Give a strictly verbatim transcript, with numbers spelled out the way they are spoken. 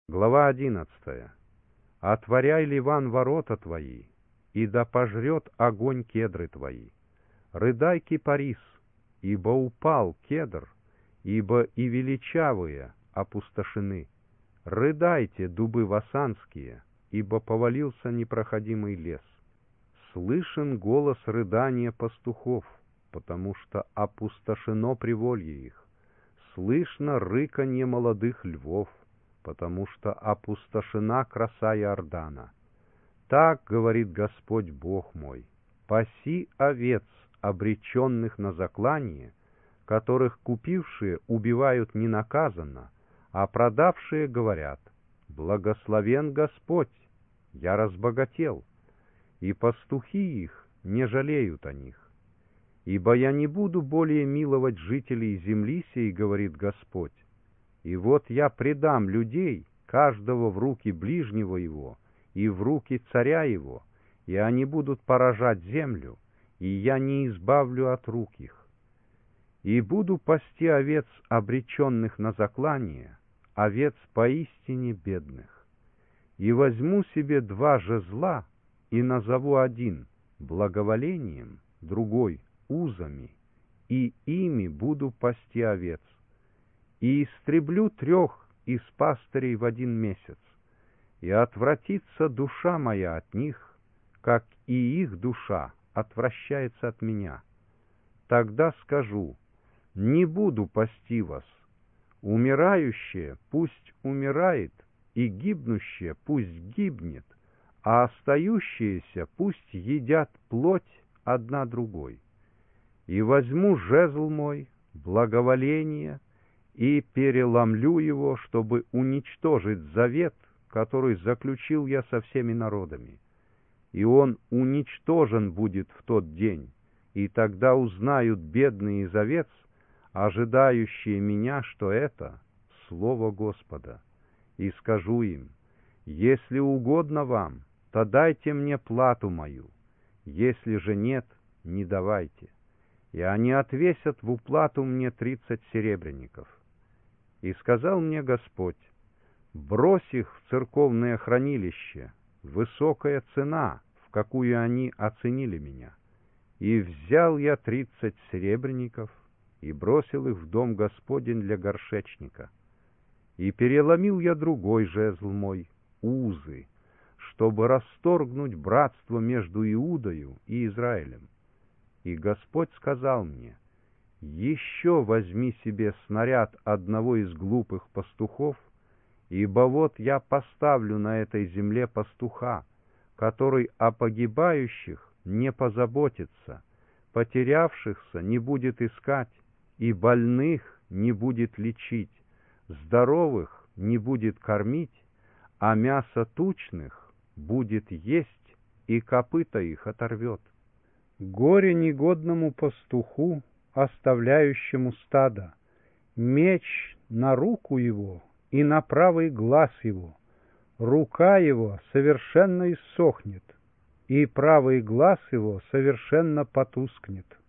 Глава одиннадцатая. «Отворяй, Ливан, ворота твои, и да пожрет огонь кедры твои. Рыдай, кипарис, ибо упал кедр, ибо и величавые опустошены. Рыдайте, дубы васанские, ибо повалился непроходимый лес. Слышен голос рыдания пастухов, потому что опустошено приволье их. Слышно рыканье молодых львов, потому что опустошена краса Иордана. Так говорит Господь Бог мой: паси овец, обреченных на заклание, которых купившие убивают ненаказанно, а продавшие говорят: благословен Господь, я разбогател, и пастухи их не жалеют о них. Ибо я не буду более миловать жителей земли сей, говорит Господь. И вот я предам людей, каждого в руки ближнего его, и в руки царя его, и они будут поражать землю, и я не избавлю от рук их. И буду пасти овец, обреченных на заклание, овец поистине бедных. И возьму себе два жезла, и назову один благоволением, другой узами, и ими буду пасти овец. И истреблю трех из пастырей в один месяц, и отвратится душа моя от них, как и их душа отвращается от меня. Тогда скажу: не буду пасти вас. Умирающее пусть умирает, и гибнущее пусть гибнет, а остающиеся пусть едят плоть одна другой. И возьму жезл мой, благоволение, и переломлю его, чтобы уничтожить завет, который заключил я со всеми народами. И он уничтожен будет в тот день, и тогда узнают бедные из овец, ожидающие меня, что это слово Господа. И скажу им: если угодно вам, то дайте мне плату мою, если же нет, не давайте. И они отвесят в уплату мне тридцать серебряников. И сказал мне Господь: брось их в церковное хранилище, высокая цена, в какую они оценили меня. И взял я тридцать серебряников и бросил их в дом Господень для горшечника. И переломил я другой жезл мой, узы, чтобы расторгнуть братство между Иудою и Израилем. И Господь сказал мне: еще возьми себе снаряд одного из глупых пастухов, ибо вот я поставлю на этой земле пастуха, который о погибающих не позаботится, потерявшихся не будет искать, и больных не будет лечить, здоровых не будет кормить, а мясо тучных будет есть, и копыта их оторвет. Горе негодному пастуху, оставляющему стадо, меч на руку его и на правый глаз его, рука его совершенно иссохнет, и правый глаз его совершенно потускнет.